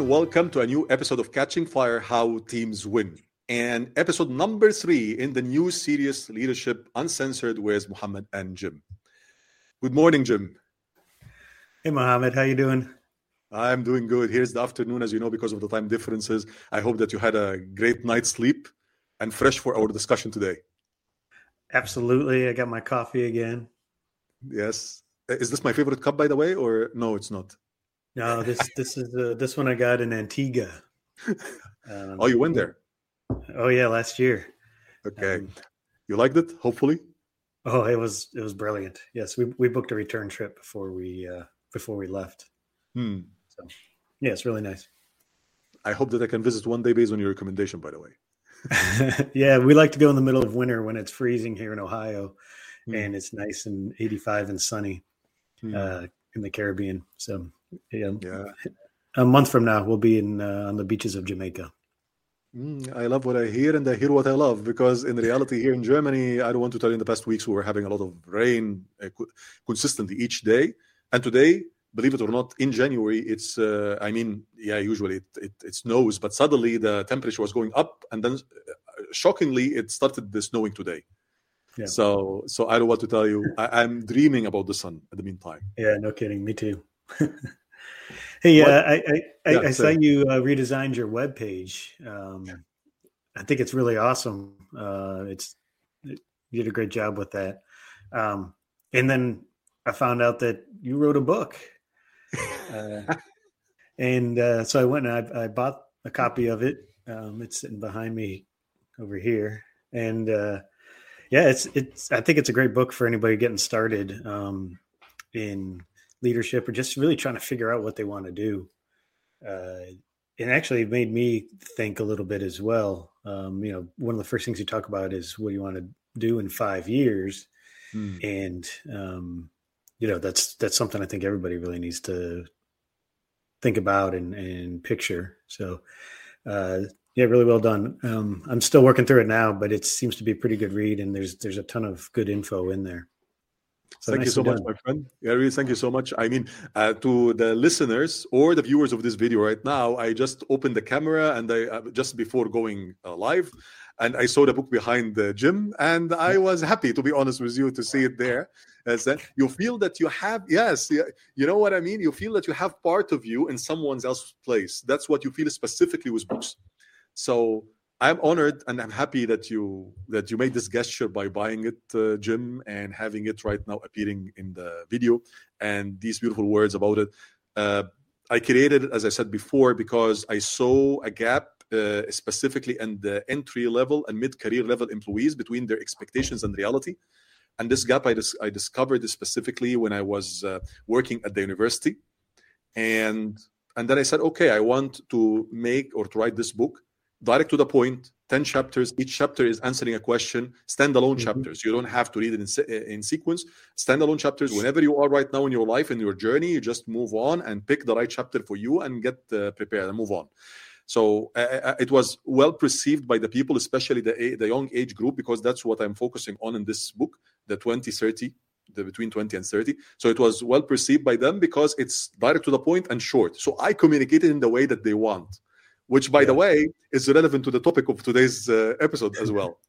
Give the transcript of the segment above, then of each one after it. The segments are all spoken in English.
welcome to a new episode of Catching Fire, How Teams Win. And episode number 3 in the new series, Leadership Uncensored, with Mohammed and Jim. Good morning, Jim. Hey, Mohammed. How you doing? I'm doing good. Here's the afternoon, as you know, because of the time differences. I hope that you had a great night's sleep and fresh for our discussion today. Absolutely. I got my coffee again. Yes. Is this my favorite cup, by the way, or no, it's not? No, this one I got in Antigua. Oh, you went there? Oh yeah, last year. Okay. You liked it, hopefully? Oh, it was brilliant. Yes, we booked a return trip before we left. So yeah, it's really nice. I hope that I can visit one day based on your recommendation, by the way. Yeah, we like to go in the middle of winter when it's freezing here in Ohio, and it's nice and 85 and sunny in the Caribbean. So yeah. A month from now, we'll be on the beaches of Jamaica. I love what I hear, and I hear what I love, because in reality here in Germany, I don't want to tell you, in the past weeks we were having a lot of rain consistently each day. And today, believe it or not, in January, it's, usually it snows, but suddenly the temperature was going up, and then shockingly, it started snowing today. Yeah. So I don't want to tell you, I'm dreaming about the sun at the meantime. Yeah, no kidding. Me too. Hey, I saw you redesigned your webpage. I think it's really awesome. You did a great job with that. And then I found out that you wrote a book. So I went and I bought a copy of it. It's sitting behind me over here. And I think it's a great book for anybody getting started in leadership, or just really trying to figure out what they want to do. It actually made me think a little bit as well. One of the first things you talk about is what do you want to do in 5 years? And, that's something I think everybody really needs to think about and picture. So, really well done. I'm still working through it now, but it seems to be a pretty good read, and there's a ton of good info in there. So thank you so much, my friend. Yeah, really, thank you so much. I mean, to the listeners or the viewers of this video right now, I just opened the camera and I just before going live, and I saw the book behind Jim, and I was happy, to be honest with you, to see it there. As that you feel that you have, you know what I mean? You feel that you have part of you in someone else's place. That's what you feel specifically with books. So I'm honored and I'm happy that you made this gesture by buying it, Jim, and having it right now appearing in the video, and these beautiful words about it. I created it, as I said before, because I saw a gap specifically in the entry level and mid-career level employees between their expectations and reality. And this gap I discovered specifically when I was working at the university. And then I said, okay, I want to make or to write this book direct to the point, 10 chapters. Each chapter is answering a question, standalone chapters. You don't have to read it in sequence. Standalone chapters, whenever you are right now in your life, in your journey, you just move on and pick the right chapter for you and get prepared and move on. So it was well perceived by the people, especially the young age group, because that's what I'm focusing on in this book, the 20-30, the between 20 and 30. So it was well perceived by them because it's direct to the point and short. So I communicated in the way that they want, which, by the way, is relevant to the topic of today's episode as well.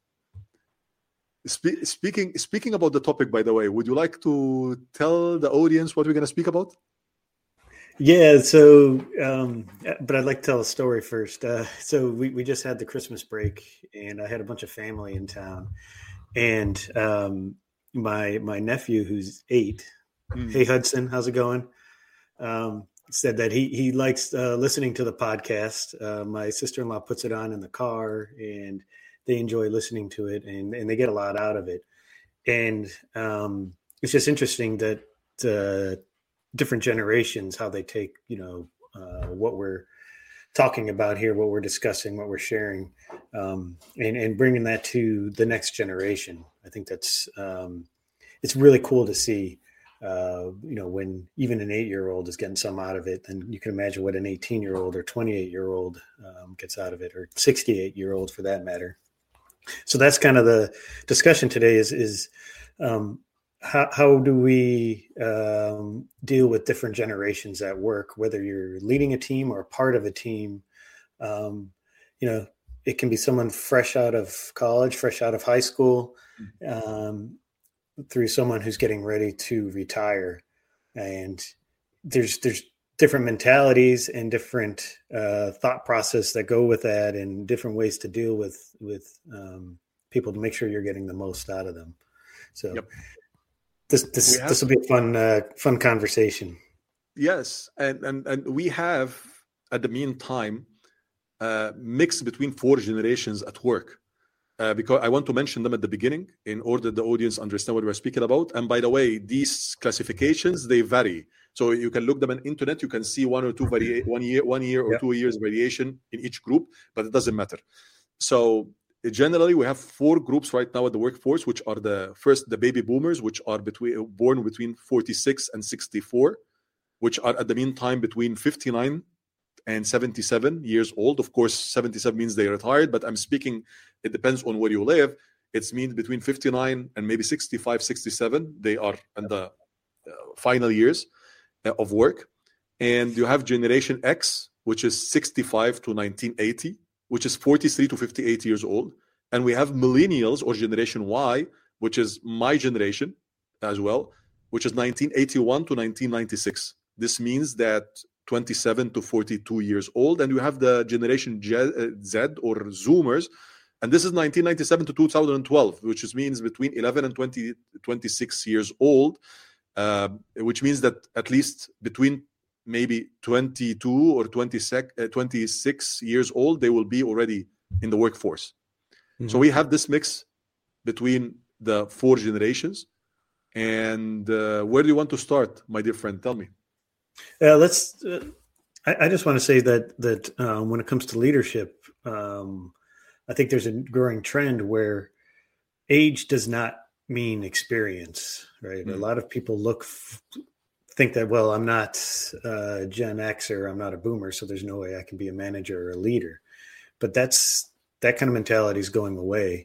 Speaking about the topic, by the way, would you like to tell the audience what we're going to speak about? Yeah, so, but I'd like to tell a story first. So we just had the Christmas break, and I had a bunch of family in town. And my nephew, who's 8, hey, Hudson, how's it going? Said that he likes listening to the podcast. My sister-in-law puts it on in the car, and they enjoy listening to it, and they get a lot out of it. And it's just interesting that different generations, how they take, what we're talking about here, what we're discussing, what we're sharing, and bringing that to the next generation. I think that's it's really cool to see. When even an 8-year-old is getting some out of it, then you can imagine what an 18-year-old or 28-year-old gets out of it, or 68-year-old for that matter. So that's kind of the discussion today is how do we deal with different generations at work, whether you're leading a team or part of a team? It can be someone fresh out of college, fresh out of high school, through someone who's getting ready to retire. And there's different mentalities and different thought process that go with that, and different ways to deal with people to make sure you're getting the most out of them. So yep. This will be a fun conversation. Yes, and we have at the meantime mix between 4 generations at work, because I want to mention them at the beginning in order the audience understand what we're speaking about. And by the way, these classifications, they vary. So you can look them on internet. You can see 1 or 2 1 year or 2 years variation in each group, but it doesn't matter. So generally, we have 4 groups right now at the workforce, which are the baby boomers, which are born between 46 and 64, which are at the meantime between 59 and 77 years old. Of course, 77 means they retired, but I'm speaking, it depends on where you live. It's means between 59 and maybe 65, 67. They are in the final years of work. And you have Generation X, which is 65 to 1980, which is 43 to 58 years old. And we have millennials, or Generation Y, which is my generation as well, which is 1981 to 1996. This means that 27 to 42 years old. And you have the Generation Z, or Zoomers, and this is 1997 to 2012, which means between 11 and 26 years old, which means that at least between maybe 22 or 26 years old, they will be already in the workforce. Mm-hmm. So we have this mix between the 4 generations. And where do you want to start, my dear friend? Tell me. Let's. I just want to say that when it comes to leadership, I think there's a growing trend where age does not mean experience, right? Mm-hmm. A lot of people think that, well, I'm not Gen X, or I'm not a boomer, so there's no way I can be a manager or a leader. But that kind of mentality is going away,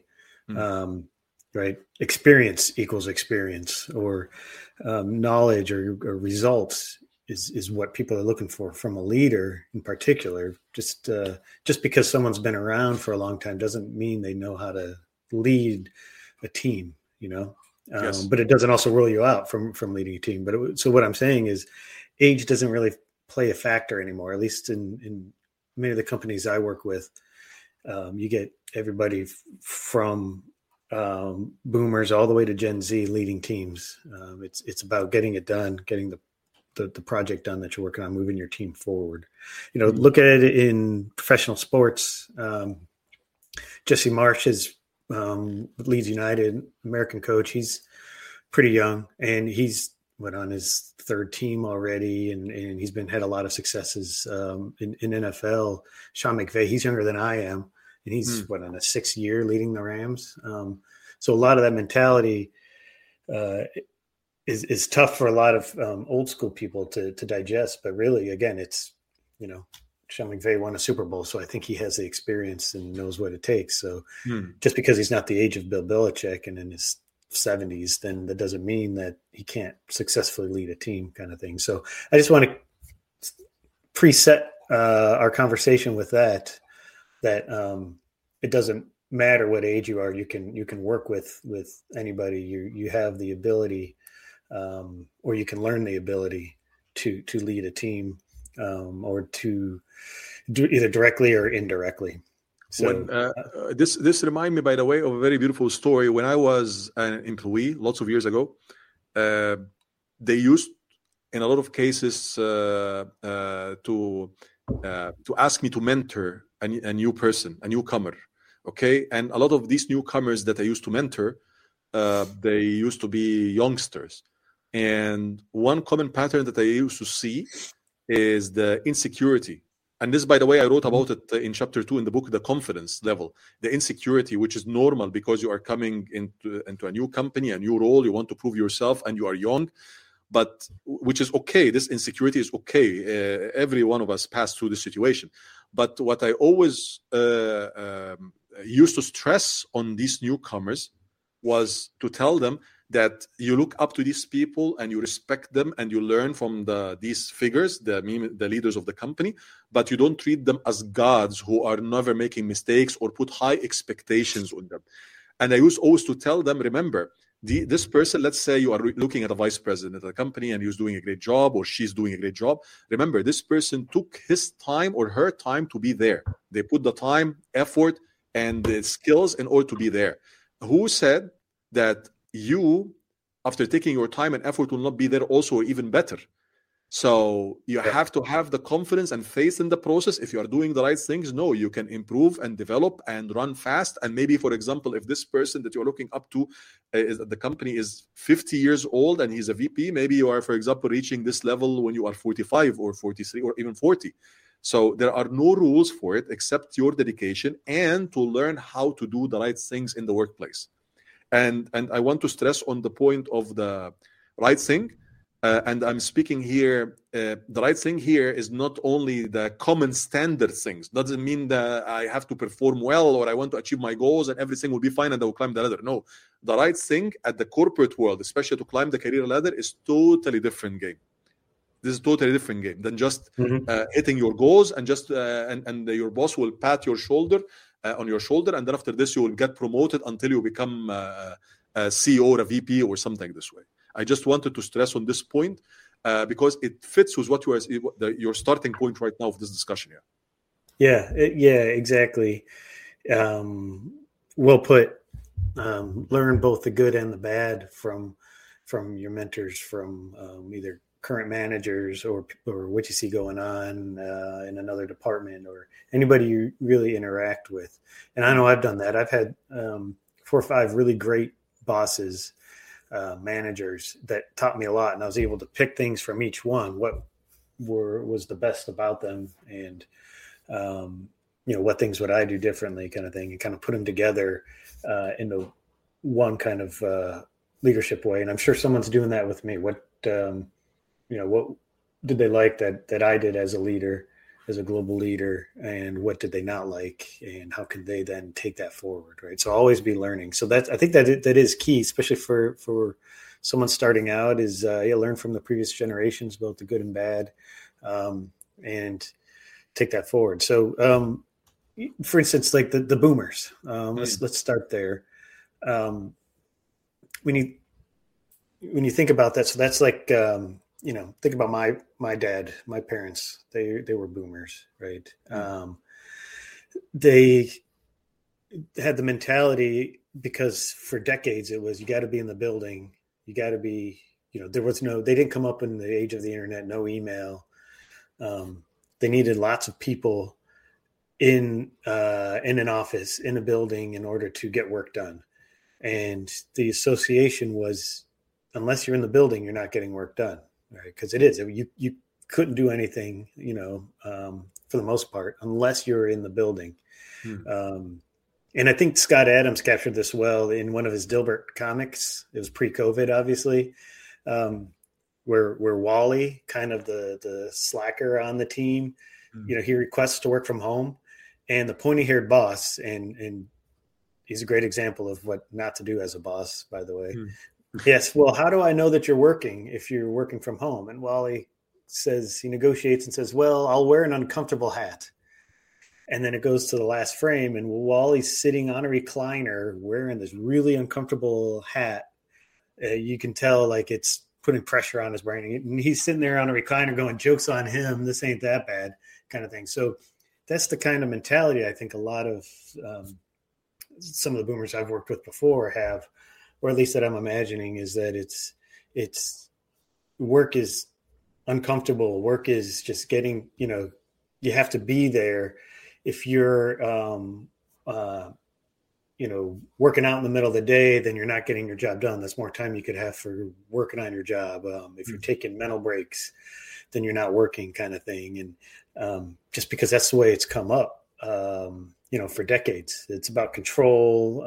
right? Experience equals experience, or knowledge or results is what people are looking for from a leader in particular. Just because someone's been around for a long time doesn't mean they know how to lead a team, Yes. But it doesn't also rule you out from leading a team. So what I'm saying is, age doesn't really play a factor anymore, at least in many of the companies I work with. You get everybody from boomers all the way to Gen Z leading teams. It's about getting it done, getting the project done that you're working on, moving your team forward. Look at it in professional sports. Jesse Marsh is Leeds United, American coach. He's pretty young, and he's went on his 3rd team already, and he's had a lot of successes in NFL. Sean McVay, he's younger than I am, and he's on a 6th year leading the Rams. So a lot of that mentality is tough for a lot of old school people to digest. But really, again, it's, Sean McVay won a Super Bowl, so I think he has the experience and knows what it takes. So just because he's not the age of Bill Belichick and in his 70s, then that doesn't mean that he can't successfully lead a team, kind of thing. So I just want to preset our conversation with that it doesn't matter what age you are. You can work with anybody. You have the ability, or you can learn the ability to lead a team, or to do either directly or indirectly. So this reminds me, by the way, of a very beautiful story. When I was an employee lots of years ago, they used, in a lot of cases, to ask me to mentor a new person, a newcomer. Okay, and a lot of these newcomers that I used to mentor, they used to be youngsters. And one common pattern that I used to see is the insecurity. And this, by the way, I wrote about it in chapter 2 in the book, The Confidence Level. The insecurity, which is normal because you are coming into a new company, a new role, you want to prove yourself, and you are young, but which is okay. This insecurity is okay. Every one of us passed through this situation. But what I always used to stress on these newcomers was to tell them that you look up to these people and you respect them and you learn from these figures, the leaders of the company, but you don't treat them as gods who are never making mistakes or put high expectations on them. And I used always to tell them, remember, this person, let's say you are looking at a vice president of a company and he's doing a great job or she's doing a great job. Remember, this person took his time or her time to be there. They put the time, effort, and the skills in order to be there. Who said that you, after taking your time and effort, will not be there also, or even better? So you have to have the confidence and faith in the process. If you are doing the right things, no, you can improve and develop and run fast. And maybe, for example, if this person that you're looking up to, the company is 50 years old and he's a VP, maybe you are, for example, reaching this level when you are 45 or 43 or even 40. So there are no rules for it except your dedication and to learn how to do the right things in the workplace. And I want to stress on the point of the right thing. And I'm speaking here, the right thing here is not only the common standard things. Doesn't mean that I have to perform well or I want to achieve my goals and everything will be fine and I will climb the ladder. No, the right thing at the corporate world, especially to climb the career ladder, is totally different game. This is a totally different game than just hitting your goals and just and your boss will pat your shoulder on your shoulder, and then after this you will get promoted until you become a CEO or a VP or something this way. I just wanted to stress on this point because it fits with what your starting point right now of this discussion here. Yeah, exactly. Well put. Learn both the good and the bad from your mentors, from either current managers or what you see going on in another department or anybody you really interact with. And I know I've done that. I've had 4 or 5 really great bosses, managers that taught me a lot, and I was able to pick things from each one, what was the best about them, and what things would I do differently, kind of thing, and kind of put them together into one kind of leadership way. And I'm sure someone's doing that with me. What did they like that I did as a leader, as a global leader, and what did they not like, and how can they then take that forward, right? So always be learning. So I think that is key, especially for someone starting out, is learn from the previous generations, both the good and bad, and take that forward. So, for instance, like the boomers, let's start there. When you think about that, so that's like, think about my dad, my parents, they were boomers, right? They had the mentality, because for decades it was, you got to be in the building. You got to be, they didn't come up in the age of the internet, no email. They needed lots of people in an office, in a building, in order to get work done. And the association was, unless you're in the building, you're not getting work done, right? Because you couldn't do anything, for the most part, unless you're in the building. And I think Scott Adams captured this well in one of his Dilbert comics. It was pre-COVID, obviously, where Wally, kind of the slacker on the team, he requests to work from home, and the pointy-haired boss, and he's a great example of what not to do as a boss, by the way. Yes. Well, how do I know that you're working if you're working from home? And Wally says, he negotiates and says, well, I'll wear an uncomfortable hat. And then it goes to the last frame, and Wally's sitting on a recliner wearing this really uncomfortable hat. You can tell like it's putting pressure on his brain. And he's sitting there on a recliner going, joke's on him, this ain't that bad, kind of thing. So that's the kind of mentality I think a lot of some of the boomers I've worked with before have, or at least that I'm imagining, is that it's work is uncomfortable. Work is just getting, you have to be there. If you're, working out in the middle of the day, then you're not getting your job done. That's more time you could have for working on your job. If you're taking mental breaks, then you're not working, kind of thing. And just because that's the way it's come up, for decades, it's about control,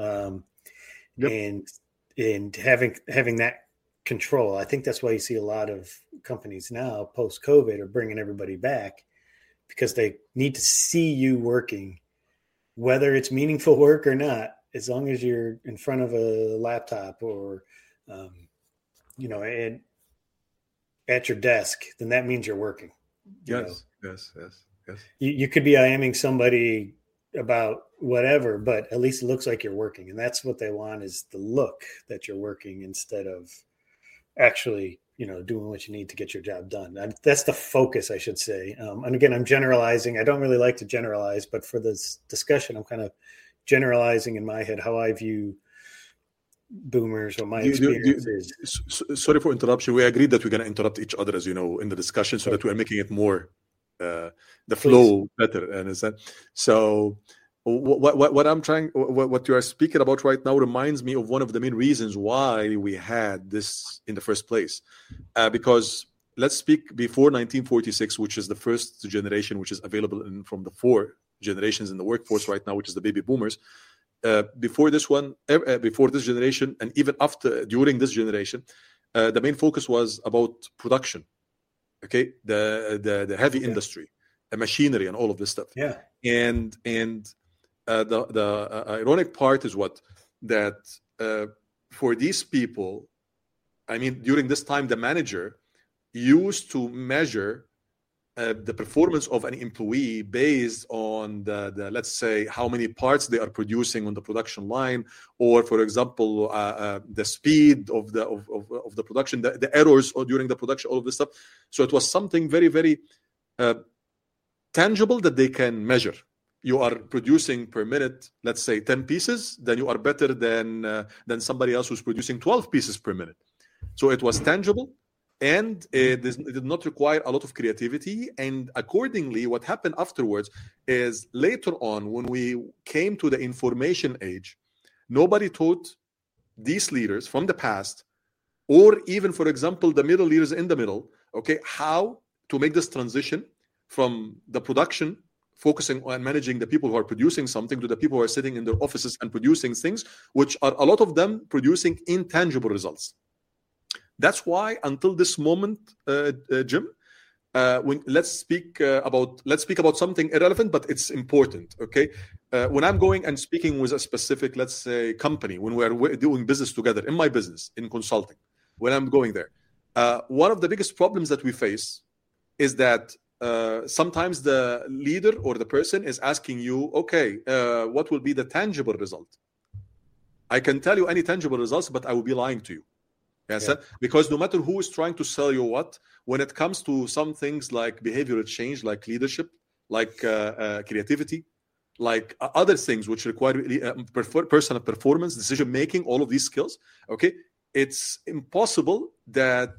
and having that control. I think that's why you see a lot of companies now post-COVID are bringing everybody back, because they need to see you working, whether it's meaningful work or not. As long as you're in front of a laptop or and at your desk, then that means you're working. Yes. You could be IMing somebody about whatever, but at least it looks like you're working. And that's what they want, is the look that you're working instead of actually, doing what you need to get your job done. That's the focus, I should say. And again, I'm generalizing. I don't really like to generalize, but for this discussion, I'm kind of generalizing in my head how I view boomers or my experience is. Sorry for interruption. We agreed that we're going to interrupt each other, as you know, in the discussion, so that we're making it more the flow better. And is that so? What I'm trying, what you are speaking about right now reminds me of one of the main reasons why we had this in the first place. Because let's speak before 1946, which is the first generation which is available from the 4 generations in the workforce right now, which is the baby boomers. Before this one, before this generation, and even during this generation, the main focus was about production. Okay, the heavy industry, the machinery, and all of this stuff. Yeah, and the ironic part is that for these people, I mean, during this time, the manager used to measure the performance of an employee based on the let's say how many parts they are producing on the production line, or for example the speed of the production, the errors during the production, all of this stuff. So it was something very, very tangible that they can measure. You are producing per minute, let's say 10 pieces, then you are better than somebody else who's producing 12 pieces per minute. So it was tangible, and it did not require a lot of creativity. And accordingly, what happened afterwards is later on, when we came to the information age, nobody taught these leaders from the past, or even, for example, the middle leaders in the middle, okay, how to make this transition from the production, focusing on managing the people who are producing something, to the people who are sitting in their offices and producing things, which are a lot of them producing intangible results. That's why until this moment, Jim, let's speak about something irrelevant, but it's important. Okay, when I'm going and speaking with a specific, let's say, company, when we're doing business together in my business in consulting, when I'm going there, one of the biggest problems that we face is that sometimes the leader or the person is asking you, okay, what will be the tangible result? I can tell you any tangible results, but I will be lying to you. Yes, yeah. Because no matter who is trying to sell you what, when it comes to some things like behavioral change, like leadership, like creativity, like other things which require personal performance, decision making, all of these skills, okay, it's impossible that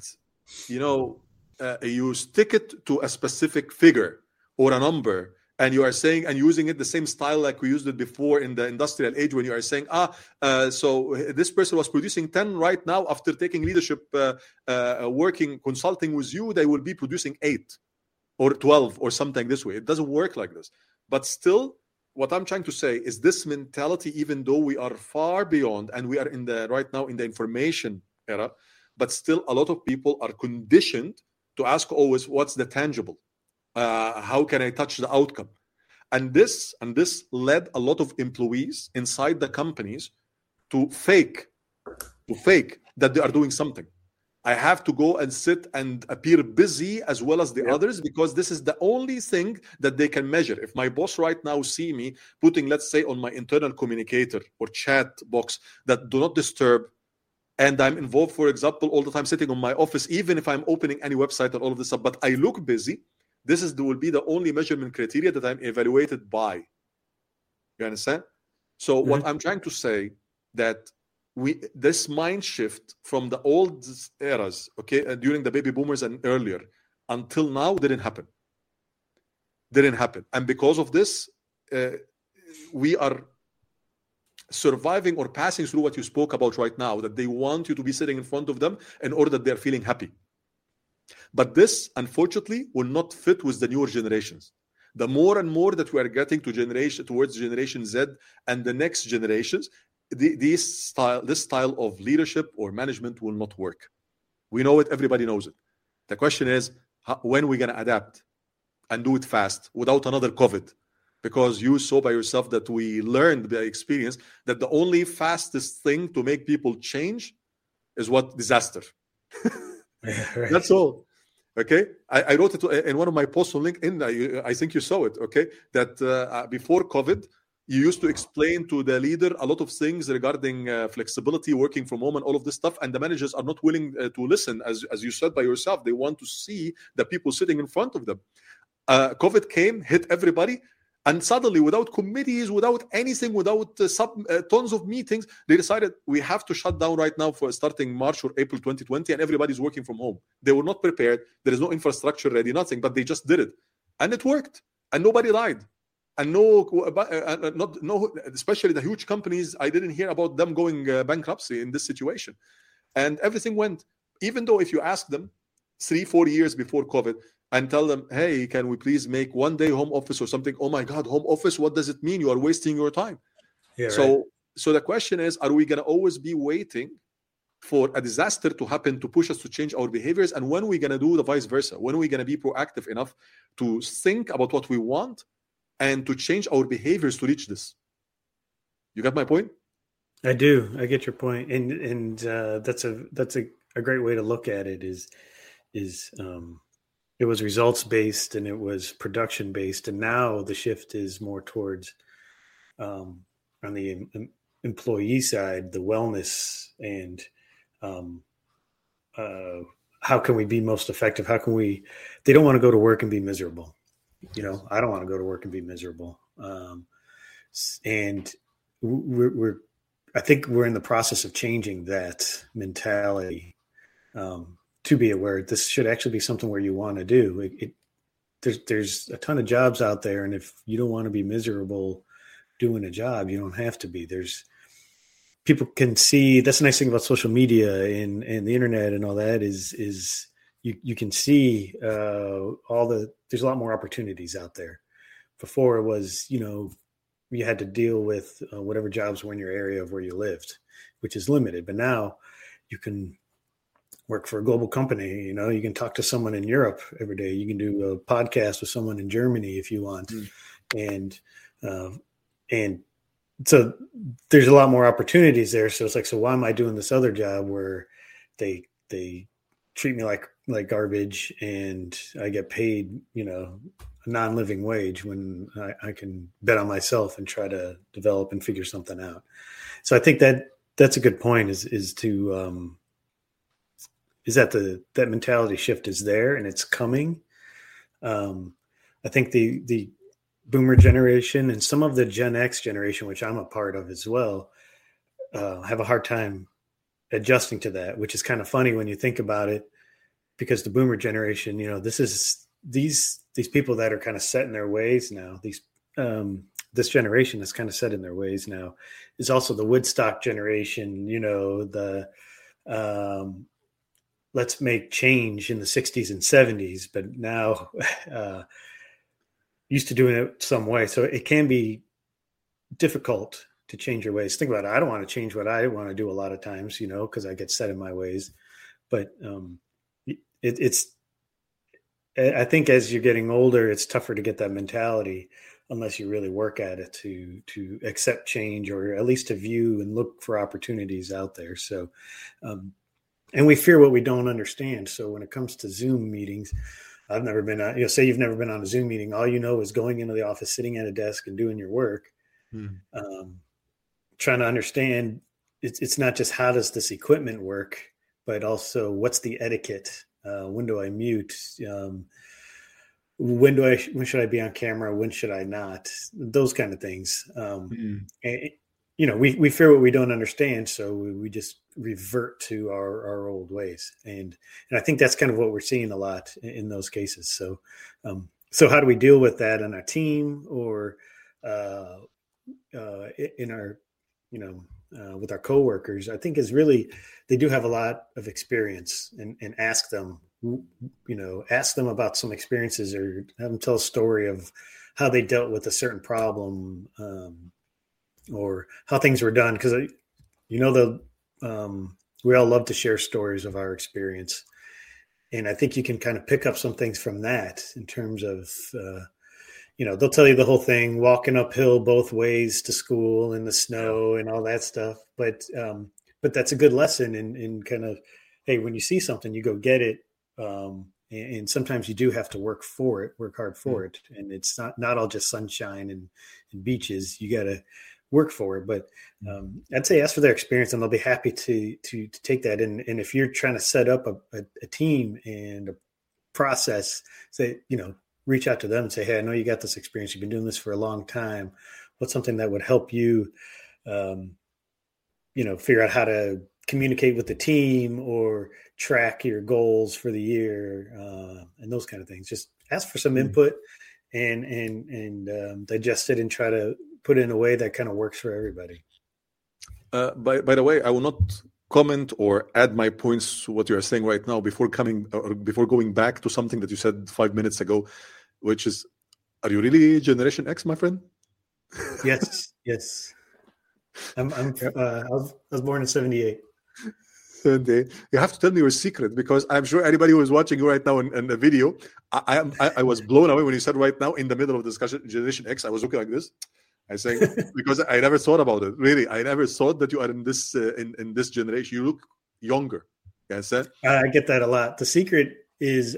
you stick it to a specific figure or a number, and you are saying and using it the same style like we used it before in the industrial age, when you are saying, so this person was producing 10 right now, after taking leadership, working, consulting with you, they will be producing 8 or 12 or something this way. It doesn't work like this. But still, what I'm trying to say is this mentality, even though we are far beyond and we are right now in the information era, but still a lot of people are conditioned to ask always, what's the tangible? How can I touch the outcome? And this led a lot of employees inside the companies to fake that they are doing something. I have to go and sit and appear busy as well as the others, because this is the only thing that they can measure. If my boss right now see me putting, let's say, on my internal communicator or chat box that do not disturb, and I'm involved, for example, all the time sitting on my office, even if I'm opening any website and all of this stuff, but I look busy, will be the only measurement criteria that I'm evaluated by. You understand? So what I'm trying to say, that this mind shift from the old eras, okay, during the baby boomers and earlier until now didn't happen. And because of this, we are surviving or passing through what you spoke about right now, that they want you to be sitting in front of them in order that they're feeling happy. But this, unfortunately, will not fit with the newer generations. The more and more that we are getting towards Generation Z and the next generations, this style of leadership or management will not work. We know it. Everybody knows it. The question is, when are we going to adapt and do it fast without another COVID? Because you saw by yourself that we learned by experience that the only fastest thing to make people change is what disaster. Right. That's all. Okay, I wrote it in one of my posts on LinkedIn. I think you saw it. Okay, that before COVID, you used to explain to the leader a lot of things regarding flexibility, working from home, and all of this stuff, and the managers are not willing to listen, as you said by yourself. They want to see the people sitting in front of them. COVID came, hit everybody, and suddenly, without committees, without anything, without tons of meetings, they decided we have to shut down right now for starting March or April 2020, and everybody's working from home. They were not prepared. There is no infrastructure ready, nothing, but they just did it. And it worked. And nobody lied. And especially the huge companies, I didn't hear about them going bankruptcy in this situation. And everything went, even though if you ask them 3-4 years before COVID, and tell them, hey, can we please make 1 day home office or something? Oh my God, home office, what does it mean? You are wasting your time. Yeah, so the question is, are we going to always be waiting for a disaster to happen to push us to change our behaviors? And when are we going to do the vice versa? When are we going to be proactive enough to think about what we want and to change our behaviors to reach this? You got my point? I do. I get your point. And that's a great way to look at it is it was results based and it was production based, and now the shift is more towards on the employee side, the wellness and how can we be most effective? How can we? They don't want to go to work and be miserable. You know, I don't want to go to work and be miserable. And I think we're in the process of changing that mentality. To be aware, this should actually be something where you want to do. There's a ton of jobs out there, and if you don't want to be miserable doing a job, you don't have to be. There's people can see. That's the nice thing about social media and the internet and all that is you can see there's a lot more opportunities out there. Before it was, you had to deal with whatever jobs were in your area of where you lived, which is limited. But now you can work for a global company. You can talk to someone in Europe every day. You can do a podcast with someone in Germany if you want. And so there's a lot more opportunities there. So it's like, so why am I doing this other job where they treat me like garbage and I get paid, a non-living wage when I can bet on myself and try to develop and figure something out. So I think that's a good point is that that mentality shift is there and it's coming. I think the boomer generation and some of the Gen X generation, which I'm a part of as well, have a hard time adjusting to that, which is kind of funny when you think about it, because the boomer generation, these people that are kind of set in their ways now, this generation is kind of set in their ways now, is also the Woodstock generation, let's make change in the 60s and 70s, but now used to doing it some way. So it can be difficult to change your ways. Think about it. I don't want to change what I want to do a lot of times, because I get set in my ways. But I think as you're getting older, it's tougher to get that mentality unless you really work at it to accept change, or at least to view and look for opportunities out there. So, and we fear what we don't understand. So when it comes to Zoom meetings, I've never been say you've never been on a Zoom meeting. All you know is going into the office, sitting at a desk and doing your work. Trying to understand it's not just how does this equipment work, but also what's the etiquette? When do I mute? When should I be on camera? When should I not? Those kind of things. And, we fear what we don't understand. So we just revert to our old ways. And I think that's kind of what we're seeing a lot in those cases. So, so how do we deal with that on our team or in our, with our coworkers? I think is really, they do have a lot of experience, and ask them about some experiences, or have them tell a story of how they dealt with a certain problem, or how things were done. Because we all love to share stories of our experience, and I think you can kind of pick up some things from that in terms of they'll tell you the whole thing, walking uphill both ways to school in the snow and all that stuff. But but that's a good lesson in kind of, hey, when you see something, you go get it. And sometimes you do have to work hard for it. And it's not all just sunshine and beaches. You got to work for it. But I'd say ask for their experience, and they'll be happy to take that. And if you're trying to set up a team and a process, say, reach out to them and say, hey, I know you got this experience. You've been doing this for a long time. What's something that would help you, figure out how to communicate with the team or track your goals for the year, and those kind of things. Just ask for some input and digest it and try to put it in a way that kind of works for everybody. By the way, I will not comment or add my points to what you are saying right now before going back to something that you said 5 minutes ago, which is, are you really Generation X, my friend? Yes. I was born in 78. You have to tell me your secret, because I'm sure anybody who is watching you right now in the video, I was blown away when you said right now in the middle of the discussion, Generation X. I was looking like this. I say, because I never thought about it. Really, I never thought that you are in this in this generation. You look younger. Yes, I get that a lot. The secret is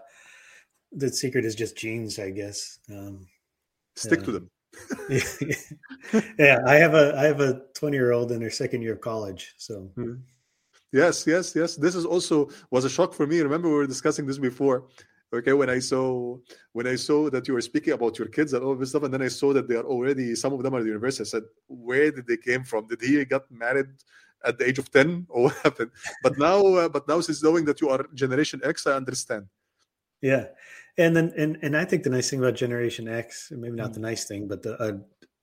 just genes, I guess. Stick to them. Yeah, I have a 20-year-old in her second year of college. So yes. This is also was a shock for me. Remember, we were discussing this before. Okay, when I saw that you were speaking about your kids and all this stuff, and then I saw that they are already, some of them are at the university. I said, where did they came from? Did he get married at the age of 10, or what happened? But now since knowing that you are Generation X, I understand. Yeah, and then and I think the nice thing about Generation X, maybe not the nice thing, but the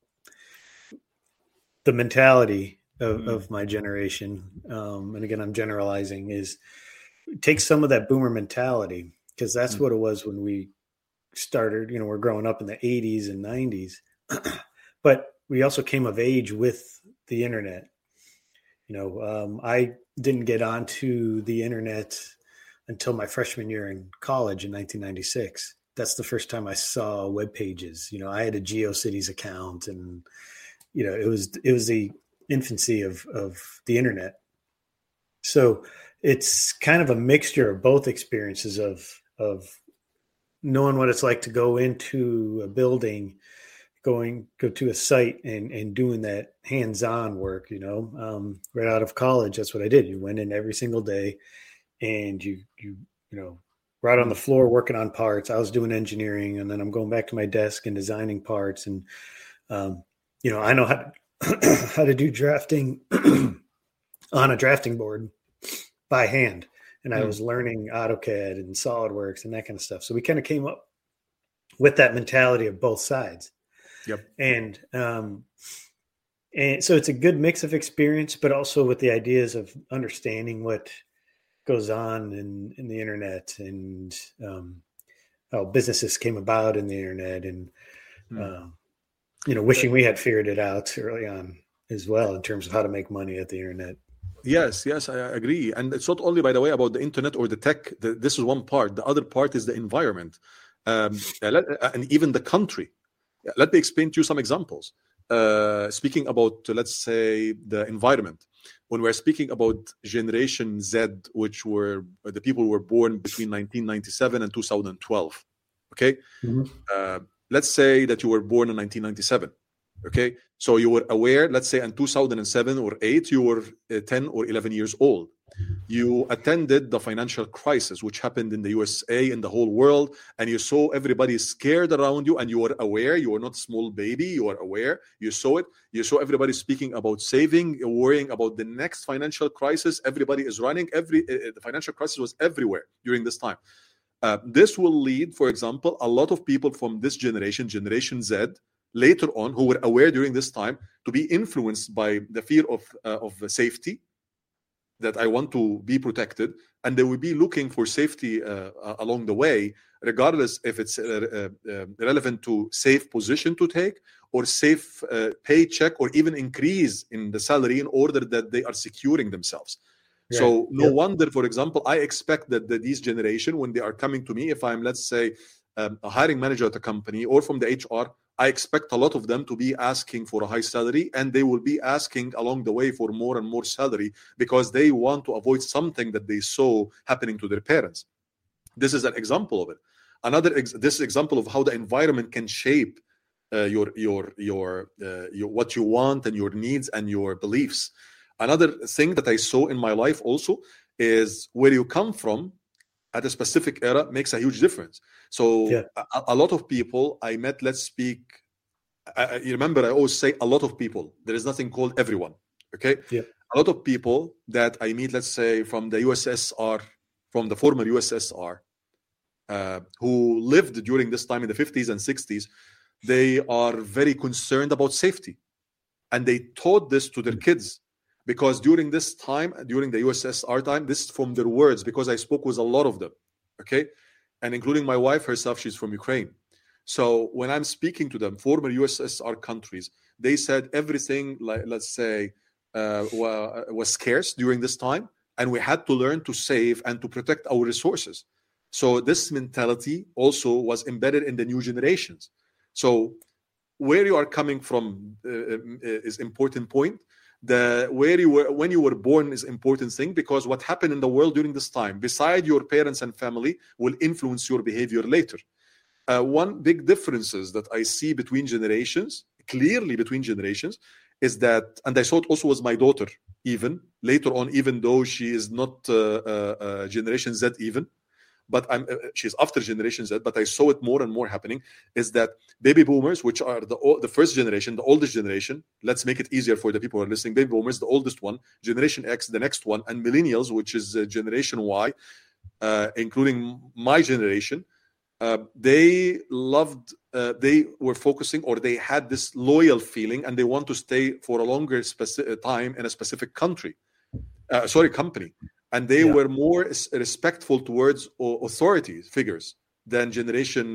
mentality of my generation, and again, I'm generalizing, is take some of that boomer mentality. Because that's what it was when we started. We're growing up in the 80s and 90s, but we also came of age with the internet. I didn't get onto the internet until my freshman year in college in 1996. That's the first time I saw web pages. I had a GeoCities account, and it was the infancy of the internet. So it's kind of a mixture of both experiences of knowing what it's like to go into a building, go to a site and doing that hands-on work, right out of college. That's what I did. You went in every single day and you right on the floor working on parts. I was doing engineering, and then I'm going back to my desk and designing parts. And, I know how to do drafting on a drafting board by hand. And I was learning AutoCAD and SolidWorks and that kind of stuff. So we kind of came up with that mentality of both sides. Yep. And so it's a good mix of experience, but also with the ideas of understanding what goes on in the internet, and how businesses came about in the internet, and wishing we had figured it out early on as well in terms of how to make money at the internet. Yes, I agree. And it's not only, by the way, about the internet or the tech. This is one part. The other part is the environment, and even the country. Let me explain to you some examples. Speaking about, let's say, the environment. When we're speaking about Generation Z, which were the people who were born between 1997 and 2012, okay? Let's say that you were born in 1997, okay? So you were aware, let's say in 2007 or 8, you were 10 or 11 years old. You attended the financial crisis, which happened in the USA, in the whole world, and you saw everybody scared around you, and you were aware. You were not a small baby. You were aware. You saw it. You saw everybody speaking about saving, worrying about the next financial crisis. Everybody is running. The financial crisis was everywhere during this time. This will lead, for example, a lot of people from this generation, Generation Z, later on, who were aware during this time, to be influenced by the fear of safety, that I want to be protected, and they will be looking for safety along the way, regardless if it's relevant to safe position to take or safe paycheck, or even increase in the salary in order that they are securing themselves. Right. So no wonder, for example, I expect that these generation, when they are coming to me, if I'm, let's say, a hiring manager at a company or from the HR, I expect a lot of them to be asking for a high salary, and they will be asking along the way for more and more salary because they want to avoid something that they saw happening to their parents. This is an example of it. This example of how the environment can shape your what you want and your needs and your beliefs. Another thing that I saw in my life also is where you come from at a specific era makes a huge difference. So Yeah. a lot of people I met, let's speak, you remember I always say a lot of people. There is nothing called everyone. Okay. Yeah. A lot of people that I meet, let's say from the USSR, from the former USSR, who lived during this time in the 50s and 60s, they are very concerned about safety. And they taught this to their kids. Because during this time, during the USSR time, this is from their words, because I spoke with a lot of them, okay? And including my wife herself, she's from Ukraine. So when I'm speaking to them, former USSR countries, they said everything, like, let's say, was scarce during this time, and we had to learn to save and to protect our resources. So this mentality also was embedded in the new generations. So where you are coming from is important point. Where you were when you were born is important thing, because what happened in the world during this time, beside your parents and family, will influence your behavior later. One big differences that I see between generations, clearly between generations, is that, and I saw it also with my daughter, even later on, even though she is not Generation Z even, but she's after Generation Z, but I saw it more and more happening, is that baby boomers, which are the first generation, the oldest generation, let's make it easier for the people who are listening, baby boomers, the oldest one, Generation X, the next one, and millennials, which is Generation Y, including my generation, they were focusing, or they had this loyal feeling, and they want to stay for a longer time in a specific company. And they were more respectful towards authority figures than Generation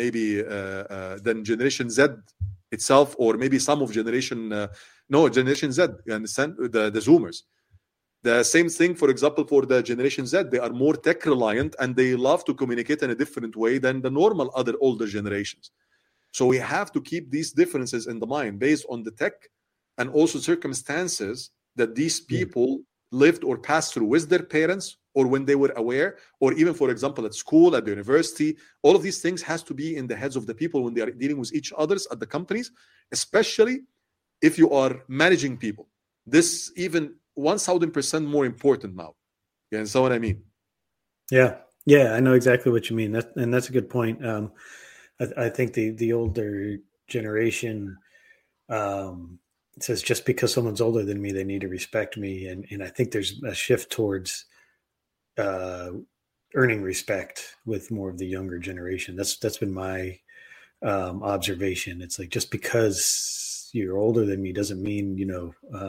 Z itself, or maybe some of Generation Z. You understand? The Zoomers. The same thing, for example, for the Generation Z, they are more tech reliant, and they love to communicate in a different way than the normal other older generations. So we have to keep these differences in the mind based on the tech and also circumstances that these people lived or passed through with their parents, or when they were aware, or even, for example, at school, at the university. All of these things has to be in the heads of the people when they are dealing with each others at the companies, especially if you are managing people. This even 1000% more important now. You understand what I mean? Yeah, I know exactly what you mean. That's a good point. I think the older generation says, just because someone's older than me, they need to respect me, and I think there's a shift towards earning respect with more of the younger generation. That's been my observation. It's like, just because you're older than me doesn't mean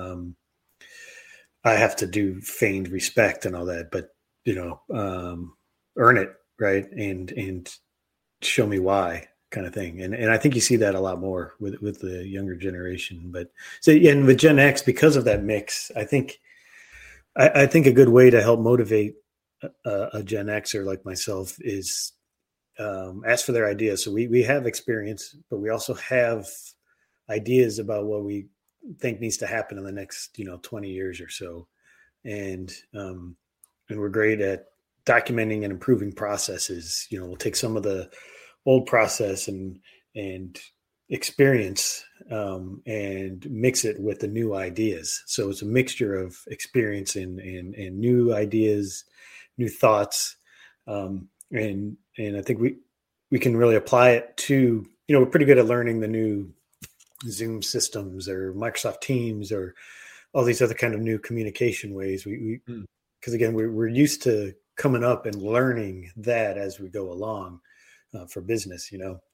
I have to do feigned respect and all that, but earn it, right, and show me why, kind of thing. And I think you see that a lot more with the younger generation. But so, and with Gen X, because of that mix, I think a good way to help motivate a Gen Xer like myself is ask for their ideas. So we have experience, but we also have ideas about what we think needs to happen in the next 20 years or so, and we're great at documenting and improving processes. We'll take some of the old process and experience and mix it with the new ideas. So it's a mixture of experience and new ideas, new thoughts, and I think we can really apply it to, we're pretty good at learning the new Zoom systems or Microsoft Teams or all these other kind of new communication ways. Because again, we're used to coming up and learning that as we go along for business,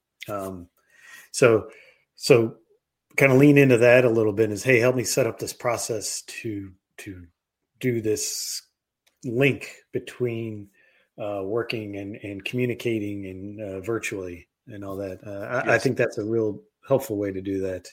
so kind of lean into that a little bit, is, hey, help me set up this process to do this link between working and communicating and virtually and all that. Yes. I think that's a real helpful way to do that.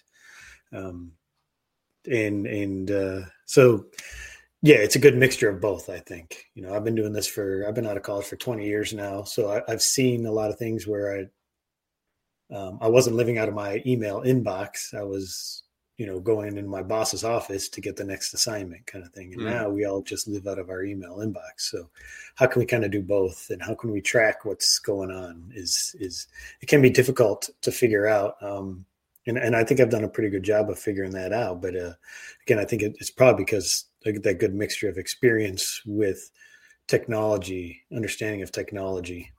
So yeah, it's a good mixture of both, I think. I've been doing this I've been out of college for 20 years now. So I've seen a lot of things where I wasn't living out of my email inbox. I was, going in my boss's office to get the next assignment kind of thing. And now we all just live out of our email inbox. So how can we kind of do both? And how can we track what's going on is it can be difficult to figure out. And I think I've done a pretty good job of figuring that out. But again, I think it's probably because that good mixture of experience with technology, understanding of technology.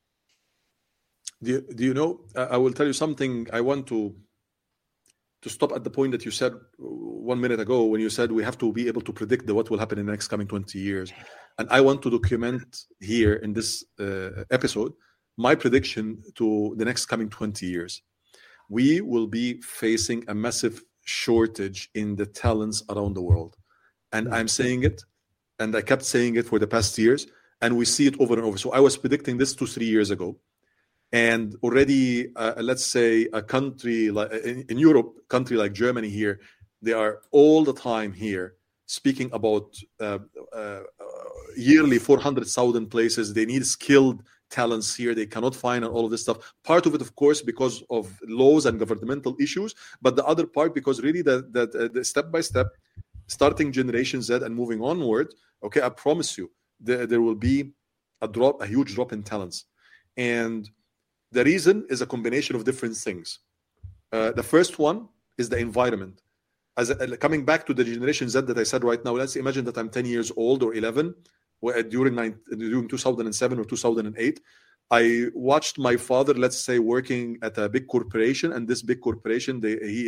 Do you know, I will tell you something. I want to stop at the point that you said 1 minute ago when you said we have to be able to predict what will happen in the next coming 20 years. And I want to document here in this episode my prediction to the next coming 20 years. We will be facing a massive shortage in the talents around the world. And I'm saying it, and I kept saying it for the past years, and we see it over and over. So I was predicting this 2-3 years ago. And already, let's say a country like in Europe, country like Germany here, they are all the time here speaking about yearly 400,000 places. They need skilled talents here. They cannot find all of this stuff. Part of it, of course, because of laws and governmental issues, but the other part because really the step by step, starting Generation Z and moving onward, okay, I promise you, there will be a huge drop in talents. And the reason is a combination of different things. The first one is the environment. Coming back to the Generation Z that I said right now, let's imagine that I'm 10 years old or 11 during 2007 or 2008. I watched my father, let's say, working at a big corporation, and this big corporation, he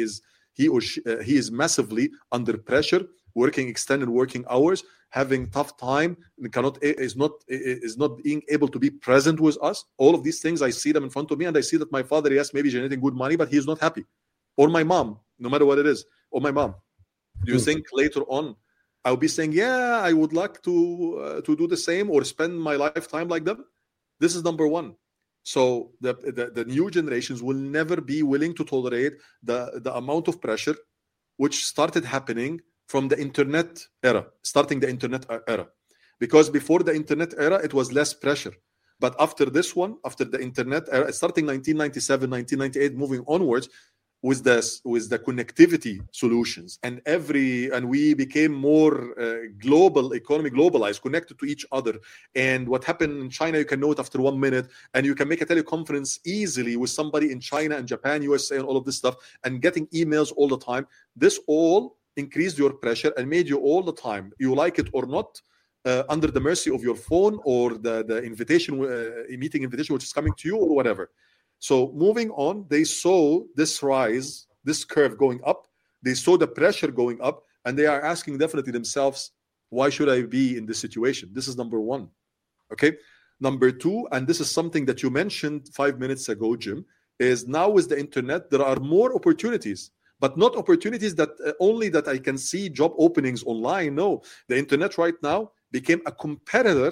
is massively under pressure, working extended working hours, having tough time, is not being able to be present with us. All of these things, I see them in front of me, and I see that my father, yes, maybe generating good money, but he's not happy. Or my mom, no matter what it is, or my mom. Do you think later on I'll be saying, yeah, I would like to do the same or spend my lifetime like them? This is number one. So the new generations will never be willing to tolerate the amount of pressure which started happening from the internet era, starting the internet era. Because before the internet era, it was less pressure. But after this one, after the internet era, starting 1997, 1998, moving onwards, with the connectivity solutions and we became more global economy, globalized, connected to each other. And what happened in China, you can know it after 1 minute, and you can make a teleconference easily with somebody in China and Japan, USA, and all of this stuff, and getting emails all the time. This all increased your pressure and made you all the time, you like it or not, under the mercy of your phone or the invitation, meeting invitation which is coming to you or whatever. So moving on, they saw this rise, this curve going up. They saw the pressure going up, and they are asking definitely themselves, why should I be in this situation? This is number one. Okay. Number two, and this is something that you mentioned 5 minutes ago, Jim, is now with the internet, there are more opportunities, but not opportunities that only that I can see job openings online. No, the internet right now became a competitor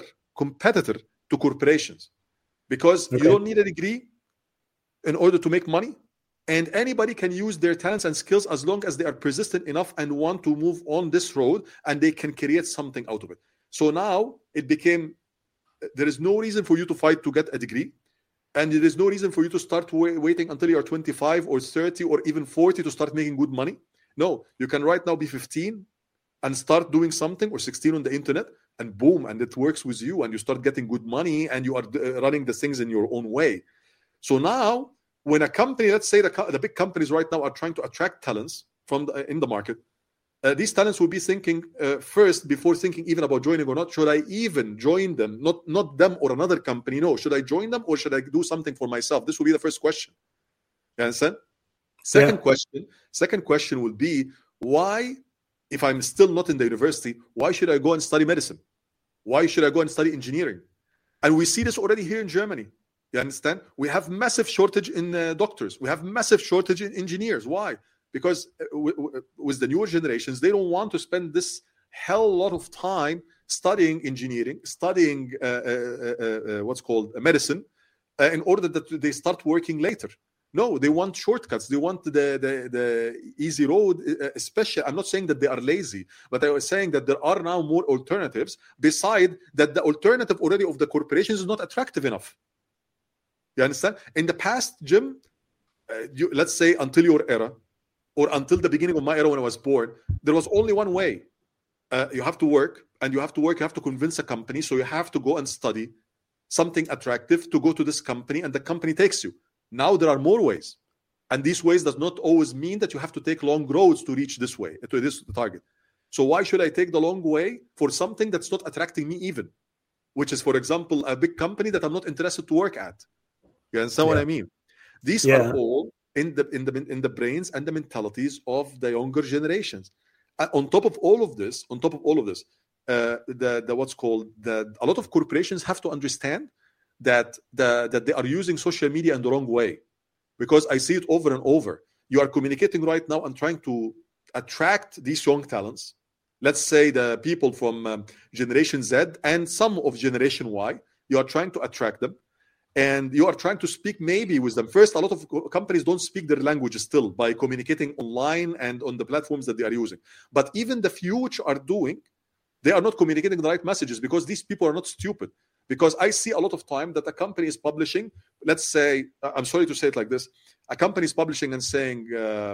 to corporations, because you don't need a degree in order to make money, and anybody can use their talents and skills as long as they are persistent enough and want to move on this road, and they can create something out of it. So now it became, there is no reason for you to fight to get a degree, and there is no reason for you to start waiting until you're 25 or 30 or even 40 to start making good money. No, you can right now be 15 and start doing something, or 16 on the internet, and boom, and it works with you, and you start getting good money, and you are running the things in your own way. So now, when a company, let's say the big companies right now are trying to attract talents from in the market, these talents will be thinking first, before thinking even about joining or not, should I even join them? Not them or another company. No, should I join them or should I do something for myself? This will be the first question. You understand? Second question will be, why, if I'm still not in the university, why should I go and study medicine? Why should I go and study engineering? And we see this already here in Germany. You understand? We have massive shortage in doctors. We have massive shortage in engineers. Why? Because with the newer generations, they don't want to spend this hell lot of time studying engineering, studying what's called medicine, in order that they start working later. No, they want shortcuts. They want the easy road. Especially, I'm not saying that they are lazy, but I was saying that there are now more alternatives. Beside that, the alternative already of the corporations is not attractive enough. You understand? In the past, Jim, let's say until your era, or until the beginning of my era when I was born, there was only one way. You have to work, and you have to convince a company. So you have to go and study something attractive to go to this company, and the company takes you. Now there are more ways. And these ways does not always mean that you have to take long roads to reach this way, to this target. So why should I take the long way for something that's not attracting me even? Which is, for example, a big company that I'm not interested to work at. You understand what I mean? These are all in the brains and the mentalities of the younger generations. On top of all of this, a lot of corporations have to understand that they are using social media in the wrong way, because I see it over and over. You are communicating right now and trying to attract these young talents. Let's say the people from Generation Z and some of Generation Y. You are trying to attract them, and you are trying to speak maybe with them. First, a lot of companies don't speak their language still by communicating online and on the platforms that they are using. But even the few which are doing, they are not communicating the right messages, because these people are not stupid. Because I see a lot of time that a company is publishing, let's say, I'm sorry to say it like this, a company is publishing and saying,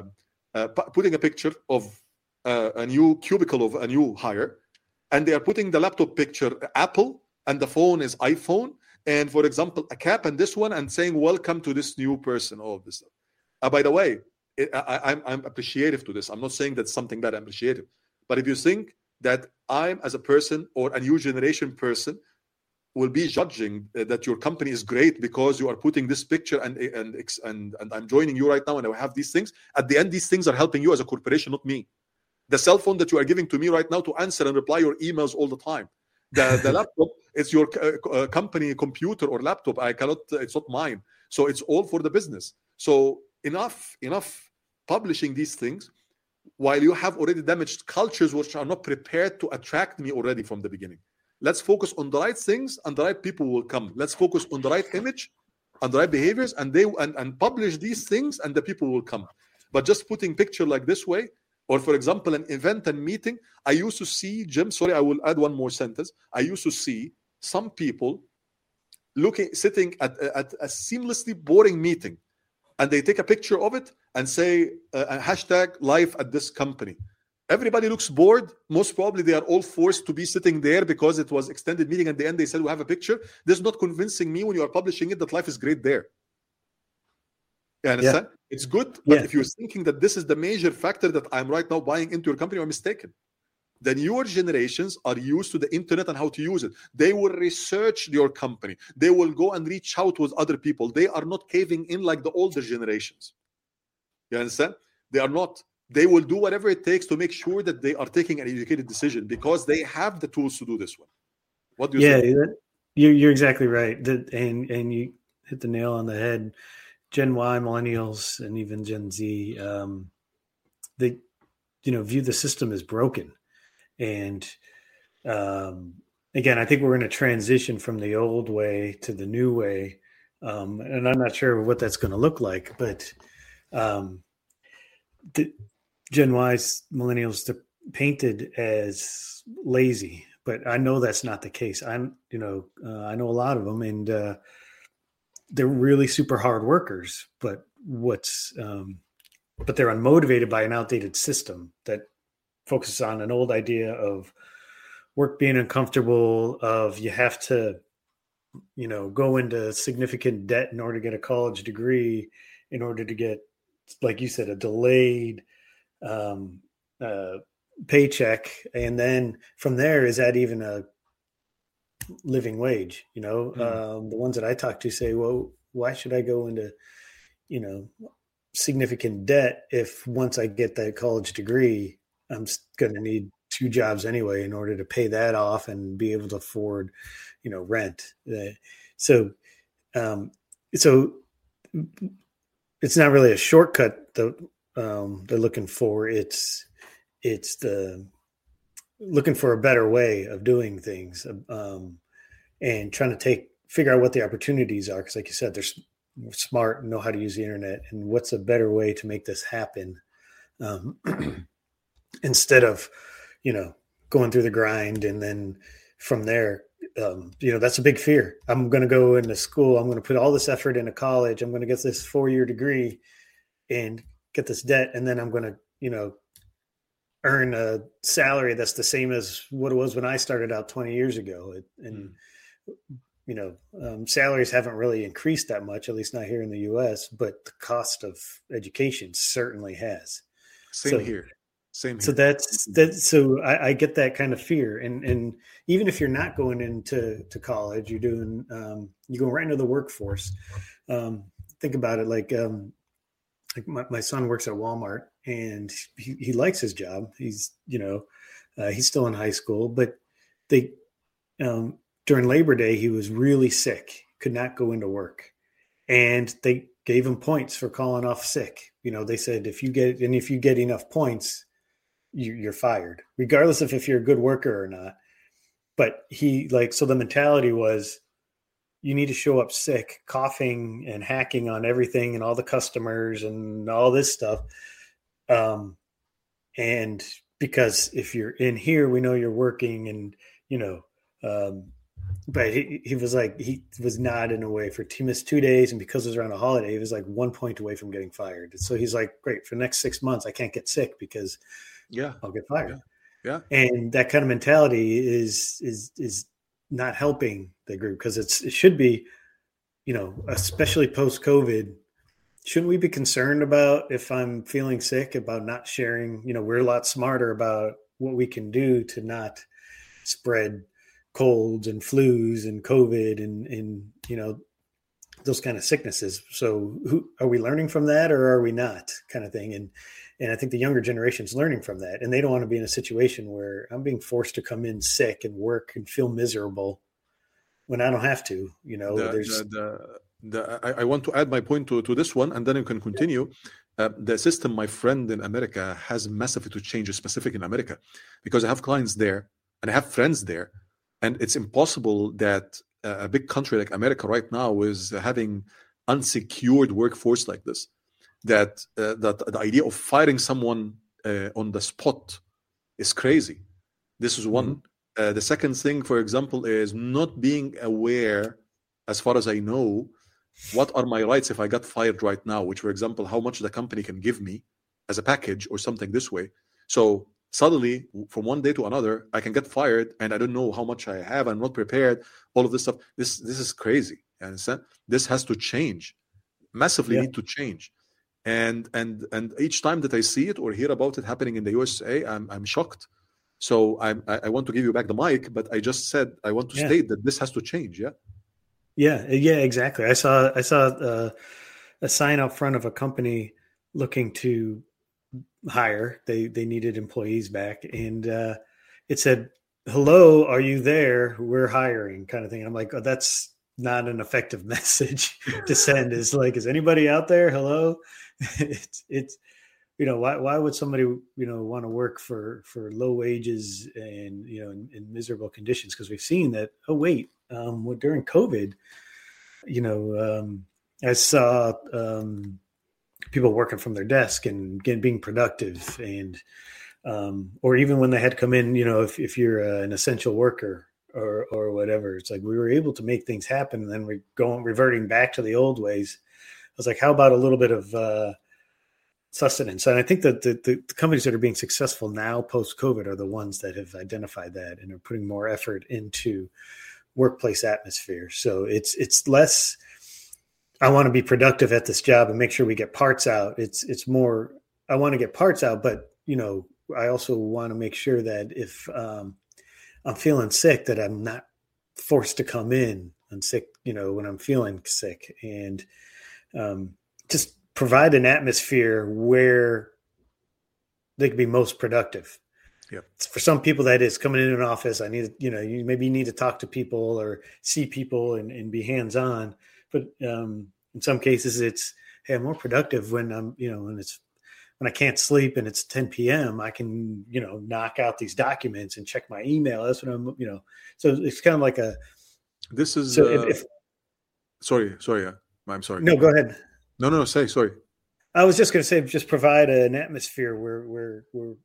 putting a picture of a new cubicle of a new hire, and they are putting the laptop picture Apple, and the phone is iPhone, and for example, a cap and this one, and saying, welcome to this new person, all of this stuff. By the way, I'm appreciative to this. I'm not saying that's something bad, I'm appreciative. But if you think that I'm, as a person or a new generation person, will be judging that your company is great because you are putting this picture and I'm joining you right now and I have these things, at the end, these things are helping you as a corporation, not me. The cell phone that you are giving to me right now to answer and reply your emails all the time. The laptop, it's your company computer or laptop. I cannot, it's not mine. So it's all for the business. So enough publishing these things while you have already damaged cultures which are not prepared to attract me already from the beginning. Let's focus on the right things and the right people will come. Let's focus on the right image and the right behaviors, and publish these things and the people will come. But just putting picture like this way, or for example, an event and meeting, I used to see, Jim, sorry, I will add one more sentence. I used to see some people sitting at a seamlessly boring meeting, and they take a picture of it and say, hashtag life at this company. Everybody looks bored. Most probably they are all forced to be sitting there because it was extended meeting. At the end, they said, we have a picture. This is not convincing me when you are publishing it that life is great there. You understand? Yeah. It's good. But if you're thinking that this is the major factor that I'm right now buying into your company, you're mistaken. The newer generations are used to the internet and how to use it. They will research your company. They will go and reach out with other people. They are not caving in like the older generations. You understand? They are not. They will do whatever it takes to make sure that they are taking an educated decision because they have the tools to do this one. What do you think? You're exactly right. And you hit the nail on the head. Gen Y, millennials, and even Gen Z, they, view the system as broken. And again, I think we're in a transition from the old way to the new way. And I'm not sure what that's going to look like, but the Gen Y's, millennials, they're painted as lazy, but I know that's not the case. I know a lot of them, and they're really super hard workers, but but they're unmotivated by an outdated system that focuses on an old idea of work being uncomfortable, of you have to, go into significant debt in order to get a college degree, in order to get, like you said, a delayed paycheck. And then from there, is that even a living wage? The ones that I talk to say, well, why should I go into, significant debt if once I get that college degree, I'm going to need 2 jobs anyway in order to pay that off and be able to afford, rent. So it's not really a shortcut that they're looking for. It's looking for a better way of doing things, and trying to figure out what the opportunities are. Because like you said, they're smart and know how to use the internet, and what's a better way to make this happen, instead of, going through the grind. And then from there, that's a big fear. I'm going to go into school. I'm going to put all this effort into college. I'm going to get this 4-year degree. and get this debt, and then I'm going to, earn a salary that's the same as what it was when I started out 20 years ago. Salaries haven't really increased that much, at least not here in the U.S., but the cost of education certainly has. Same here. So so I get that kind of fear. And even if you're not going into college, you're going right into the workforce. Think about it. Like my son works at Walmart, and he likes his job. He's still in high school, but during Labor Day, he was really sick, could not go into work, and they gave him points for calling off sick. They said if you get enough points, you're fired, regardless of if you're a good worker or not. But so the mentality was, you need to show up sick, coughing and hacking on everything and all the customers and all this stuff. And because if you're in here, we know you're working, and, but he was like, he was not in a way he missed 2 days. And because it was around a holiday, he was like 1 point away from getting fired. So he's like, great, for the next 6 months, I can't get sick because I'll get fired. Yeah. And that kind of mentality is not helping the group, because it should be, especially post-COVID, shouldn't we be concerned about, if I'm feeling sick, about not sharing? We're a lot smarter about what we can do to not spread colds and flus and COVID and those kind of sicknesses. So are we learning from that, or are we not, kind of thing? And I think the younger generation's learning from that, and they don't want to be in a situation where I'm being forced to come in sick and work and feel miserable when I don't have to. I want to add my point to this one, and then you can continue. The system, my friend, in America has massively to change, specific in America, because I have clients there and I have friends there, and it's impossible that a big country like America right now is having unsecured workforce like this. That the idea of firing someone on the spot is crazy. This is one. The second thing, for example, is not being aware, as far as I know, what are my rights if I got fired right now, which, for example, how much the company can give me as a package or something this way. So suddenly, from one day to another, I can get fired, and I don't know how much I have. I'm not prepared. All of this stuff. This is crazy. You understand? This has to change. Massively need to change. And each time that I see it or hear about it happening in the USA, I'm shocked. So I want to give you back the mic, but I just said I want to state that this has to change. Yeah, exactly. I saw a sign out front of a company looking to hire. They needed employees back, and it said, "Hello, are you there? We're hiring," kind of thing. I'm like, oh, that's not an effective message to send. Is like, is anybody out there? Hello. It's why would somebody want to work for low wages and in miserable conditions? Because we've seen that. Oh wait, during COVID, I saw people working from their desk and being productive, and or even when they had to come in, if you're an essential worker or whatever, it's like we were able to make things happen, and then we're reverting back to the old ways. I was like, how about a little bit of sustenance? And I think that the companies that are being successful now post-COVID are the ones that have identified that and are putting more effort into workplace atmosphere. So it's less, I want to be productive at this job and make sure we get parts out. It's more, I want to get parts out, but I also want to make sure that if I'm feeling sick, that I'm not forced to come in and sick, when I'm feeling sick, and just provide an atmosphere where they can be most productive. Yeah. For some people, that is coming in an office. I need, you maybe need to talk to people or see people and be hands-on. But in some cases, it's, hey, I'm more productive when I'm, when I can't sleep and it's 10 p.m. I can, knock out these documents and check my email. That's what I'm, So it's kind of like a. This is. So Sorry. I'm sorry. No, go ahead. No. Sorry. I was just going to say, just provide an atmosphere where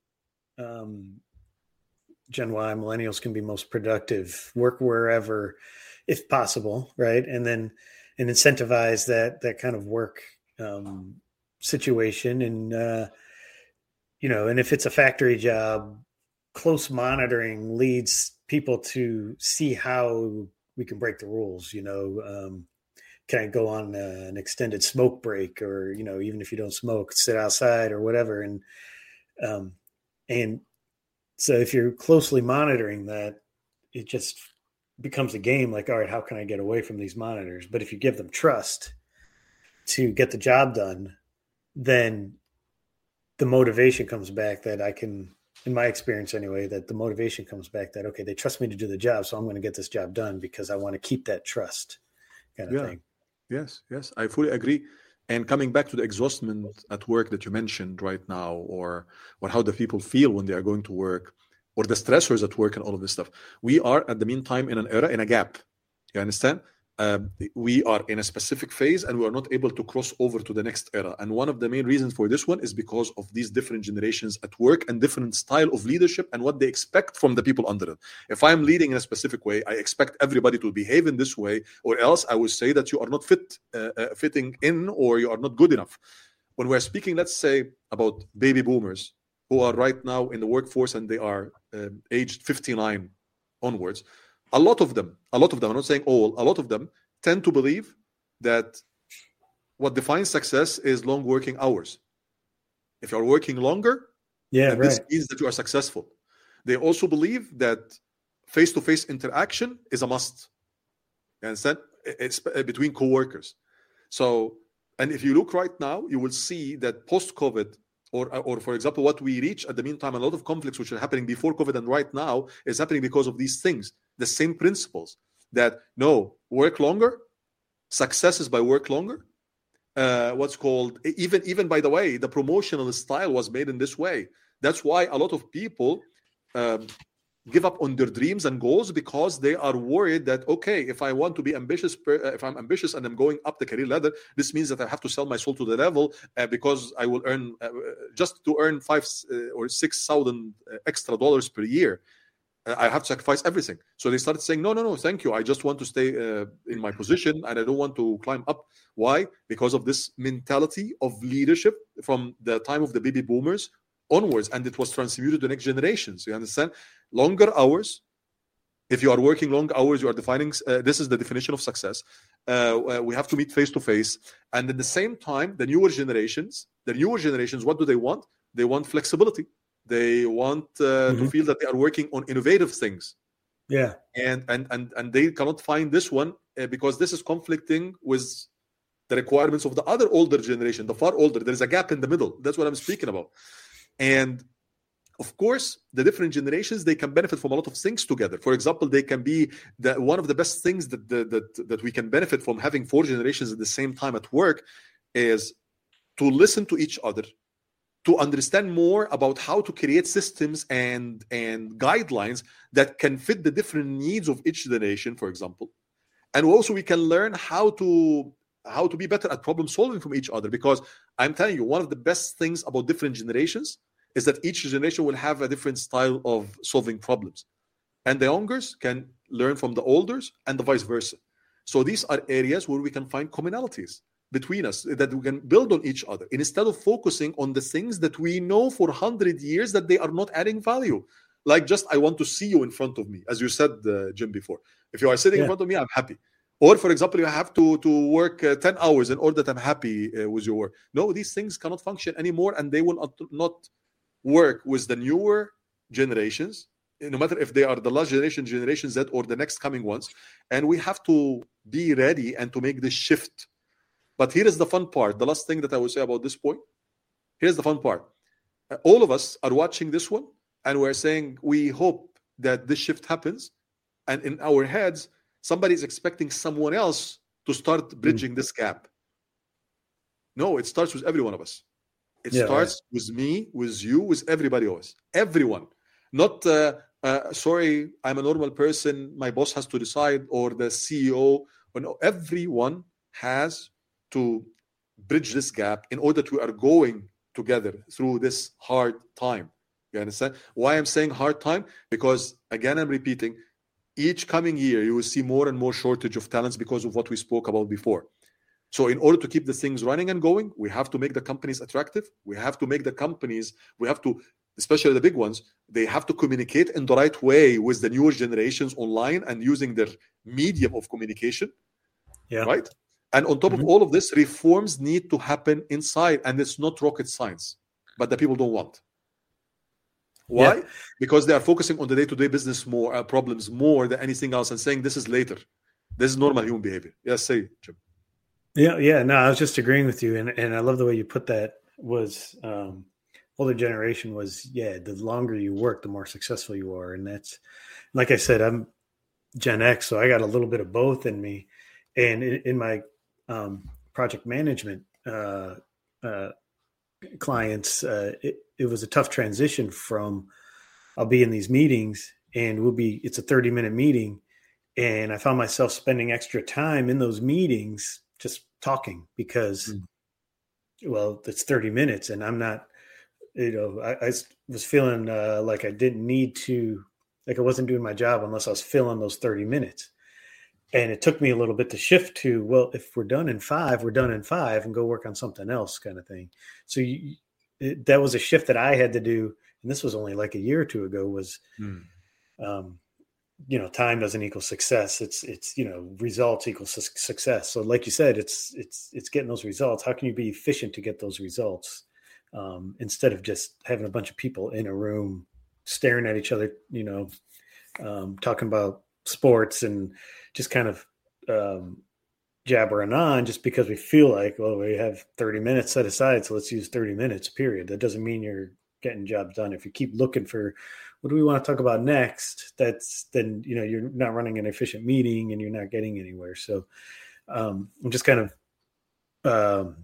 Gen Y millennials can be most productive, work wherever, if possible, right? And then incentivize that kind of work situation, and and if it's a factory job, close monitoring leads people to see how we can break the rules. Can I go on an extended smoke break, or even if you don't smoke, sit outside or whatever, and so if you're closely monitoring that, it just becomes a game. Like, all right, how can I get away from these monitors? But if you give them trust to get the job done, then the motivation comes back that I can, in my experience anyway, that the motivation comes back that, okay, they trust me to do the job, so I'm going to get this job done because I want to keep that trust kind of thing. Yes, I fully agree. And coming back to the exhaustion at work that you mentioned right now, or how the people feel when they are going to work, or the stressors at work and all of this stuff, we are at the meantime in an era, in a gap. You understand? We are in a specific phase and we are not able to cross over to the next era. And one of the main reasons for this one is because of these different generations at work and different style of leadership and what they expect from the people under them. If I'm leading in a specific way, I expect everybody to behave in this way, or else I would say that you are not fitting in, or you are not good enough. When we're speaking, let's say, about baby boomers who are right now in the workforce and they are aged 59 onwards, a lot of them, I'm not saying all, a lot of them tend to believe that what defines success is long working hours. If you're working longer, this means that you are successful. They also believe that face-to-face interaction is a must. You understand? It's between co-workers. So, and if you look right now, you will see that post-COVID, or for example, what we reach at the meantime, a lot of conflicts which are happening before COVID and right now is happening because of these things. The same principles that work longer, success is by work longer. What's called, even by the way, the promotional style was made in this way. That's why a lot of people give up on their dreams and goals, because they are worried that, okay, if I want to be ambitious, if I'm ambitious and I'm going up the career ladder, this means that I have to sell my soul to the devil, because I will earn just to earn $5,000 or $6,000 extra dollars per year. I have to sacrifice everything. So they started saying, no, thank you. I just want to stay in my position and I don't want to climb up. Why? Because of this mentality of leadership from the time of the baby boomers onwards, and it was transmuted to the next generations. You understand? Longer hours. If you are working long hours, you are defining, this is the definition of success. We have to meet face to face. And at the same time, the newer generations, what do they want? They want flexibility. They want to feel that they are working on innovative things. Yeah. And they cannot find this one because this is conflicting with the requirements of the other older generation, the far older. There is a gap in the middle. That's what I'm speaking about. And of course, the different generations, they can benefit from a lot of things together. For example, they can be one of the best things that we can benefit from having 4 generations at the same time at work is to listen to each other, to understand more about how to create systems and guidelines that can fit the different needs of each generation, for example. And also we can learn how to be better at problem solving from each other, because I'm telling you, one of the best things about different generations is that each generation will have a different style of solving problems. And the youngers can learn from the olders and the vice versa. So these are areas where we can find commonalities between us, that we can build on each other, instead of focusing on the things that we know for 100 years that they are not adding value. Like, just, I want to see you in front of me, as you said, Jim, before. If you are sitting in front of me, I'm happy. Or, for example, you have to work 10 hours in order that I'm happy with your work. No, these things cannot function anymore, and they will not work with the newer generations, no matter if they are the last generation Z or the next coming ones. And we have to be ready and to make this shift. But here is the fun part. The last thing that I will say about this point. Here's the fun part. All of us are watching this one, and we're saying we hope that this shift happens. And in our heads, somebody is expecting someone else to start bridging this gap. No, it starts with every one of us. It starts with me, with you, with everybody else. Everyone. Not, sorry, I'm a normal person, my boss has to decide, or the CEO. No, everyone has to bridge this gap in order that we are going together through this hard time. You understand? Why I'm saying hard time? Because, again, I'm repeating, each coming year, you will see more and more shortage of talents because of what we spoke about before. So in order to keep the things running and going, we have to make the companies attractive. We have to make the companies, especially the big ones, they have to communicate in the right way with the newer generations online and using their medium of communication. Yeah. Right? And on top of all of this, reforms need to happen inside, and it's not rocket science, but the people don't want. Why? Yeah. Because they are focusing on the day-to-day business problems more than anything else, and saying this is later. This is normal human behavior. Yes, say, Jim. Yeah. No, I was just agreeing with you, and I love the way you put that. Was older generation was the longer you work, the more successful you are, and that's like I said, I'm Gen X, so I got a little bit of both in me. And in my project management clients, it was a tough transition from I'll be in these meetings and it's a 30-minute meeting. And I found myself spending extra time in those meetings just talking because, well, it's 30 minutes and I'm not, I was feeling like I didn't need to, like I wasn't doing my job unless I was filling those 30 minutes. And it took me a little bit to shift to, well, if we're done in 5, we're done in 5 and go work on something else kind of thing. So that was a shift that I had to do. And this was only like a year or two ago was, time doesn't equal success. It's results equal success. So like you said, it's getting those results. How can you be efficient to get those results instead of just having a bunch of people in a room staring at each other, talking about sports and just kind of jabbering on just because we feel like, well, we have 30 minutes set aside, so let's use 30 minutes, period. That doesn't mean you're getting jobs done. If you keep looking for what do we want to talk about next, then you're not running an efficient meeting and you're not getting anywhere. So I'm just kind of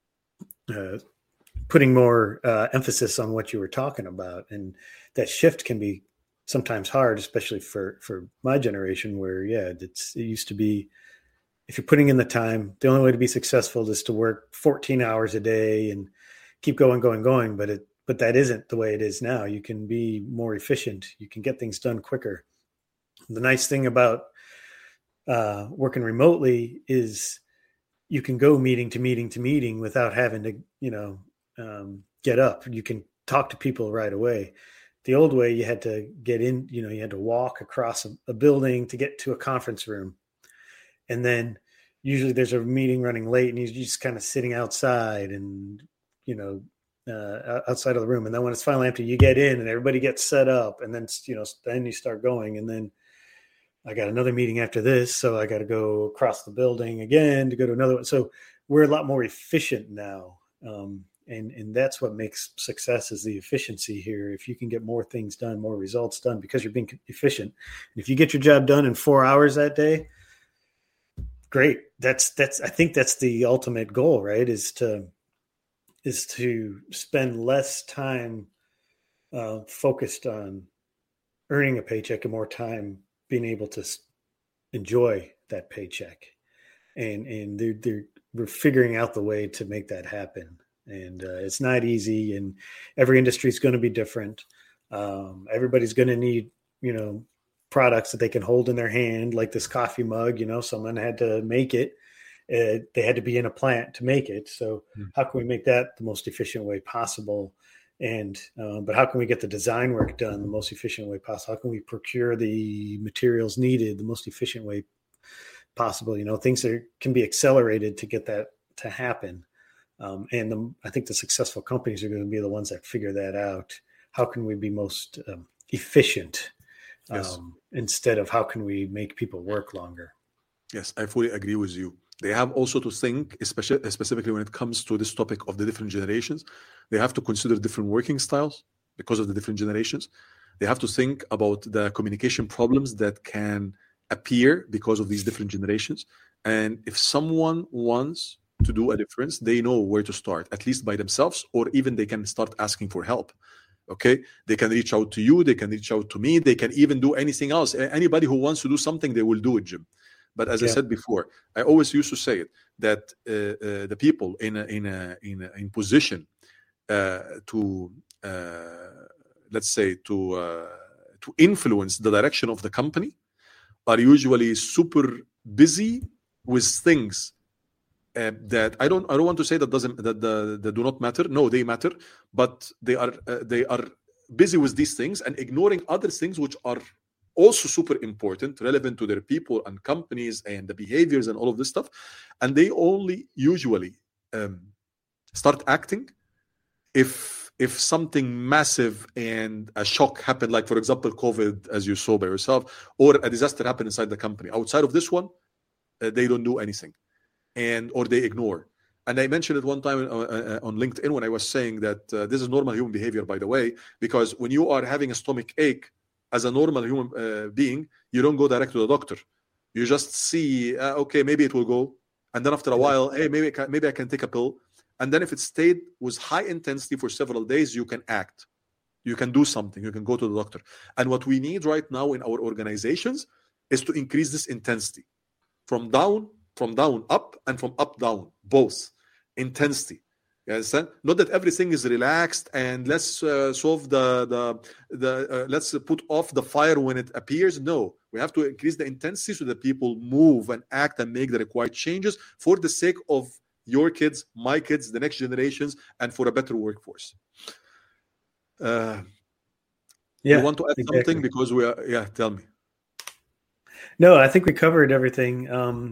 putting more emphasis on what you were talking about. And that shift can be sometimes hard, especially for my generation where, it used to be, if you're putting in the time, the only way to be successful is to work 14 hours a day and keep going. But that isn't the way it is now. You can be more efficient. You can get things done quicker. The nice thing about working remotely is you can go meeting to meeting to meeting without having to, get up. You can talk to people right away. The old way, you had to get in, you had to walk across a building to get to a conference room. And then usually there's a meeting running late and you're just kind of sitting outside and, outside of the room. And then when it's finally empty, you get in and everybody gets set up and then, then you start going. And then I got another meeting after this. So I got to go across the building again to go to another one. So we're a lot more efficient now. And that's what makes success is the efficiency here. If you can get more things done, more results done because you're being efficient. And if you get your job done in 4 hours that day, great. That's I think that's the ultimate goal, right? Is to spend less time focused on earning a paycheck and more time being able to enjoy that paycheck. And we're figuring out the way to make that happen. And it's not easy, and every industry is going to be different. Everybody's going to need, products that they can hold in their hand, like this coffee mug. Someone had to make it. They had to be in a plant to make it. So how can we make that the most efficient way possible? And but how can we get the design work done the most efficient way possible? How can we procure the materials needed the most efficient way possible? Things that can be accelerated to get that to happen. I think the successful companies are going to be the ones that figure that out. How can we be most efficient instead of how can we make people work longer? Yes, I fully agree with you. They have also to think, specifically when it comes to this topic of the different generations, they have to consider different working styles because of the different generations. They have to think about the communication problems that can appear because of these different generations. And if someone wants to do a difference, they know where to start, at least by themselves, or even they can start asking for help. Okay, they can reach out to you, they can reach out to me, they can even do anything else. Anybody who wants to do something, they will do it, Jim. But as I said before, I always used to say it that the people in position to let's say to influence the direction of the company are usually super busy with things that I don't want to say that do not matter. No, they matter, but they are busy with these things and ignoring other things which are also super important, relevant to their people and companies and the behaviors and all of this stuff. And they only usually start acting if something massive and a shock happened, like for example COVID, as you saw by yourself, or a disaster happened inside the company. Outside of this one, they don't do anything, or they ignore. And I mentioned it one time on LinkedIn when I was saying that this is normal human behavior, by the way, because when you are having a stomach ache, as a normal human being, you don't go direct to the doctor. You just see, okay, maybe it will go. And then after a while, hey, maybe I can take a pill. And then if it stayed with high intensity for several days, you can act. You can do something. You can go to the doctor. And what we need right now in our organizations is to increase this intensity. From down up, and from up down, both. Intensity. You understand? Not that everything is relaxed and let's solve let's put off the fire when it appears. No, we have to increase the intensity so that people move and act and make the required changes for the sake of your kids, my kids, the next generations, and for a better workforce. You want to add something because we are? Yeah, tell me. No, I think we covered everything.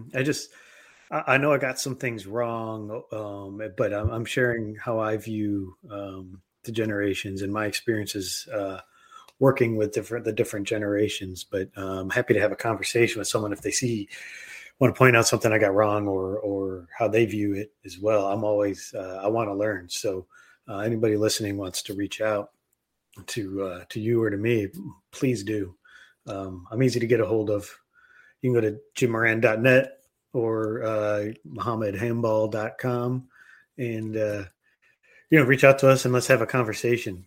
I know I got some things wrong, but I'm sharing how I view the generations and my experiences working with the different generations. But I'm happy to have a conversation with someone if they want to point out something I got wrong or how they view it as well. I'm always I want to learn. So anybody listening wants to reach out to you or to me, please do. I'm easy to get a hold of. You can go to jimmoran.net or mohammedhambal.com and reach out to us and let's have a conversation.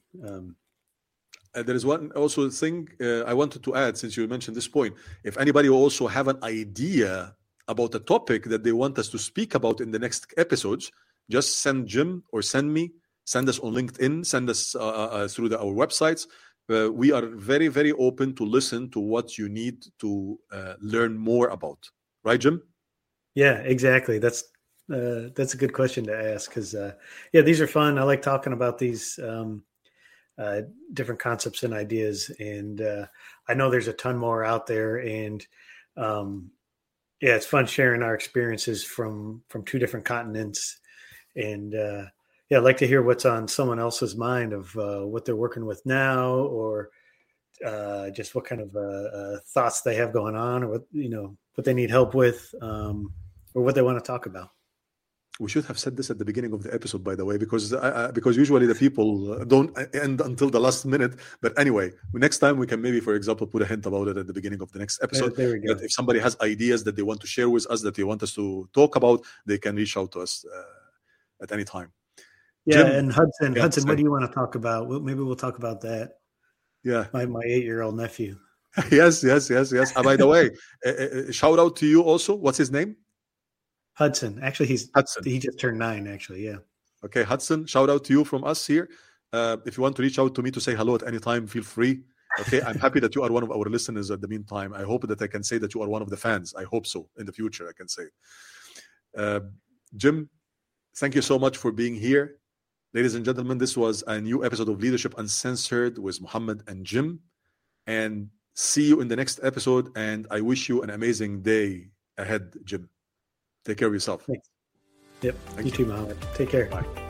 There is one also thing I wanted to add, since you mentioned this point. If anybody also have an idea about a topic that they want us to speak about in the next episodes, just send Jim or send us on LinkedIn, send us through our websites. We are very, very open to listen to what you need to learn more about. Right, Jim? Yeah, exactly. That's a good question to ask because, these are fun. I like talking about these different concepts and ideas. And I know there's a ton more out there. And it's fun sharing our experiences from two different continents. And I'd like to hear what's on someone else's mind of what they're working with now, or just what kind of thoughts they have going on, or what they need help with, or what they want to talk about. We should have said this at the beginning of the episode, by the way, because usually the people don't end until the last minute. But anyway, next time we can maybe, for example, put a hint about it at the beginning of the next episode. There we go. That if somebody has ideas that they want to share with us, that they want us to talk about, they can reach out to us at any time. Yeah, Jim, and Hudson, what do you want to talk about? Maybe we'll talk about that. Yeah, my 8-year-old nephew. Yes. By the way, shout out to you also. What's his name? Hudson. Actually, Hudson. He just turned 9. Actually, yeah. Okay, Hudson. Shout out to you from us here. If you want to reach out to me to say hello at any time, feel free. Okay, I'm happy that you are one of our listeners. At the meantime, I hope that I can say that you are one of the fans. I hope so. In the future, I can say. Jim, thank you so much for being here. Ladies and gentlemen, this was a new episode of Leadership Uncensored with Mohammed and Jim. And see you in the next episode. And I wish you an amazing day ahead, Jim. Take care of yourself. Thanks. Yep. You too, Mohammed. Take care. Bye.